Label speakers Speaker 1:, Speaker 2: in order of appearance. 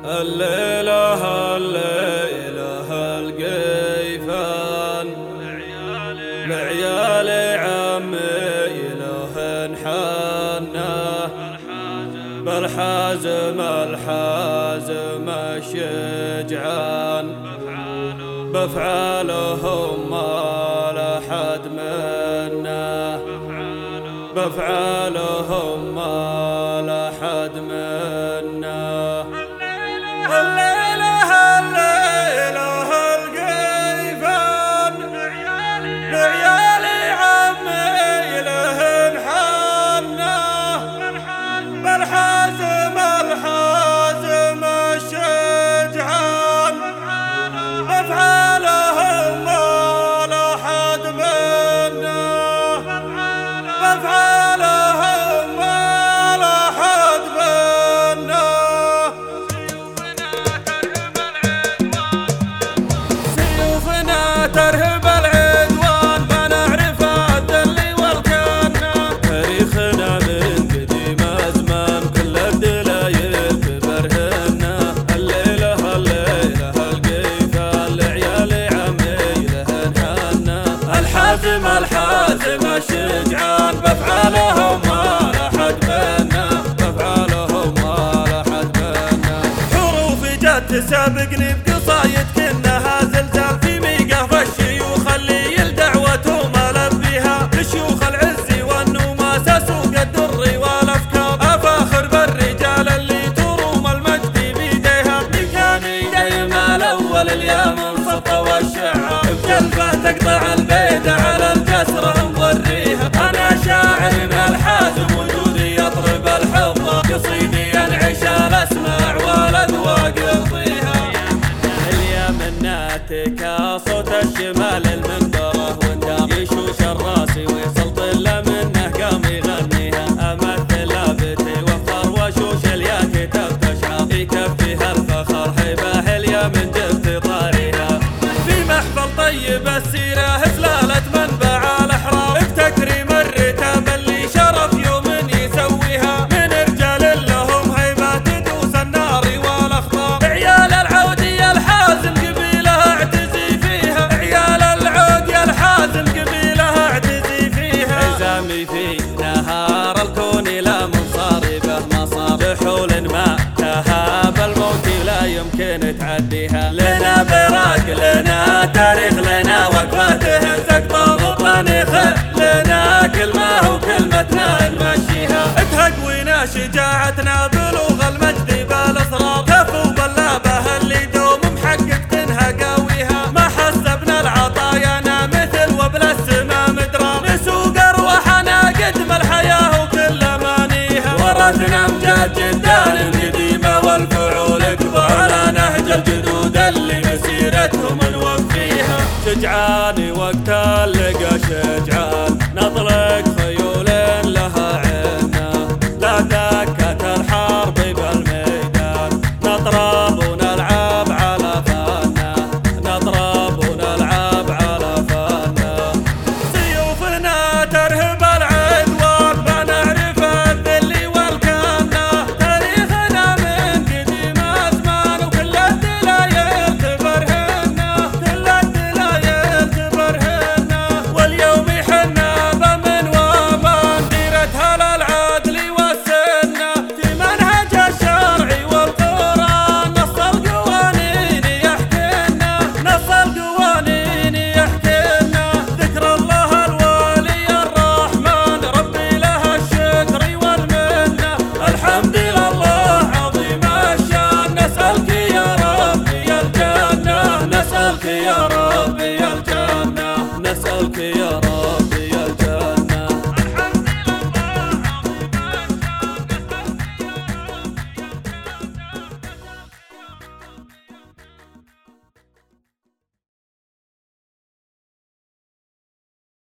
Speaker 1: الليلة القيفان لعيالي عمي له حنا بالحازم الشجعان بفعالهم ما لحد منا بفعالهم ما لحد منا الليلة القيفان لعيالي عمي لهن حنا بالحازم الشجعان بفعالهم ما لحد منا بفعالهم ما لحد منا ترهب العدوان بنعرف الدلي والكنا تاريخنا من قديم أزمان كل الدلايل ببرهنا الليلة القيفان لعيالي عمي لهن حنا الحازم الشجعان بفعالهم ما لحد منا بفعالهم ما لحد منا حروفي جت تسابقني بقصايد كنها زلزال في ميقف الشيوخ اللي يلدعوتهم ألبيها لشيوخ العز والنوماس سوق الدر والأفكار أفاخر بالرجال اللي تروم المجد بيديها مكاني دايما الأول اليوم السطى والشعار بجلبه تقطع البيدة على الجسر مضريها أنا شاعر من الحازم وجودي يطرب الحظة قصيدي العشاء الأسماع والأذواق يرضيها اليمناتك صوت الشمال المنبره وندام يشوش الراسي ويسلطن منه قام يغنيها امثل لابتي وفر وشوش الياكي تفتشها يكفيها الفخر حباه اليمن جبت طاريها في محفل طيب السيره هزلالة منبع الاحرار بتكريم الرتاب اللي شرف يوم يسويها من رجال لهم هيبه تدوس النار والاخطار عيال العودي الحازم قبيلها اعتزي فيها عيال العودي الحازم قبيلها اعتزي فيها عزامي في نهار الكون لا منصاربه مصار بحول ما تهاب الموت لا يمكن تعديها لنا براق لنا تاريخ لنا وقفته سقط مطلنخ لنا كلمه وكلمتنا نمشيها تهقوينا شجاعتنا بلوغ المجد بالاصرار كفو باللابه اللي دوم محقق تنها قاويها ما حسبنا العطايانا مثل وبلا السما مدرار نسوق ارواحنا قدم الحياه وكل امانيها ورثنا امجاد جدال قديمه والفعول كبر على نهج الجدود اللي مسيرتهم نوفيها شجعان وقت اللقى شجعان نطلق خيول لها عنا لا دكت الحرب بالميدان نضرب ونلعب على فانا نضرب ونلعب على فانا سيوفنا ترهب العدوان بنعرف الذل والكنا تاريخنا من قديم أزمان وكل الدلايل تبرهنا كل الدلايل تبرهنا واليوم حنا بمن ومان ديرتها للعدل والسنة في منهج الشرع والقرآن نص القوانين يحكينا نص القوانين يحكينا ذكر الله الوالي الرحمن ربي له الشكر والمنة الحمد لله عظيم الشان نسألك يا ربي الجنة نسألك يا ربي الجنة نسألك يا